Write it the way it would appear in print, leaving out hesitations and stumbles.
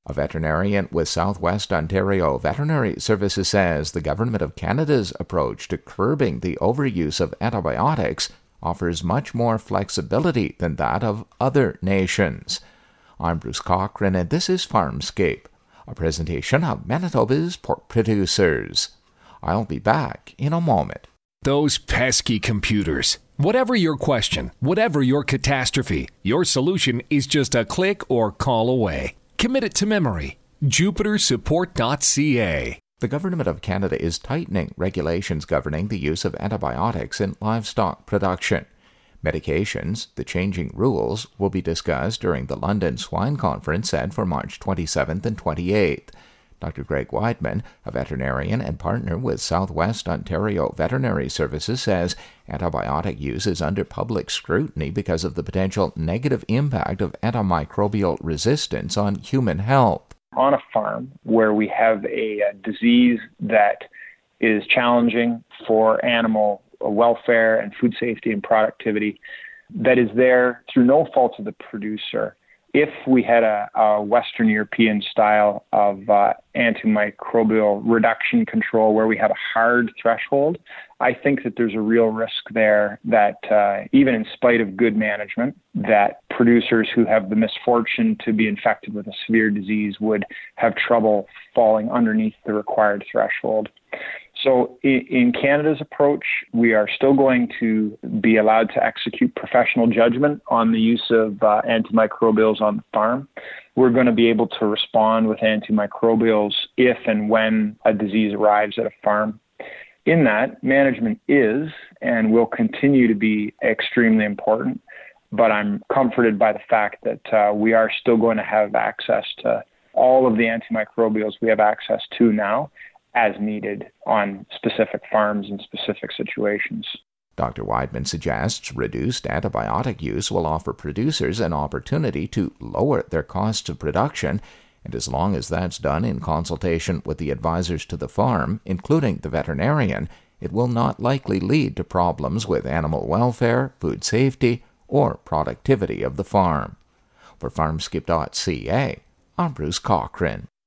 A veterinarian with Southwest Ontario Veterinary Services says the Government of Canada's approach to curbing the overuse of antibiotics offers much more flexibility than that of other nations. I'm Bruce Cochran, and this is Farmscape, a presentation of Manitoba's pork producers. I'll be back in a moment. Those pesky computers. Whatever your question, whatever your catastrophe, your solution is just a click or call away. Commit it to memory. JupiterSupport.ca. The Government of Canada is tightening regulations governing the use of antibiotics in livestock production. Medications, the changing rules, will be discussed during the London Swine Conference set for March 27th and 28th. Dr. Greg Weidman, a veterinarian and partner with Southwest Ontario Veterinary Services, says antibiotic use is under public scrutiny because of the potential negative impact of antimicrobial resistance on human health. On a farm where we have a disease that is challenging for animal welfare and food safety and productivity, that is there through no fault of the producer. If we had a Western European style of antimicrobial reduction control where we have a hard threshold, I think that there's a real risk there that even in spite of good management, that producers who have the misfortune to be infected with a severe disease would have trouble falling underneath the required threshold. So in Canada's approach, we are still going to be allowed to execute professional judgment on the use of antimicrobials on the farm. We're going to be able to respond with antimicrobials if and when a disease arrives at a farm. In that, management is and will continue to be extremely important, but I'm comforted by the fact that we are still going to have access to all of the antimicrobials we have access to now, as needed on specific farms and specific situations. Dr. Weidman suggests reduced antibiotic use will offer producers an opportunity to lower their costs of production, and as long as that's done in consultation with the advisors to the farm, including the veterinarian, it will not likely lead to problems with animal welfare, food safety, or productivity of the farm. For Farmscape.ca, I'm Bruce Cochran.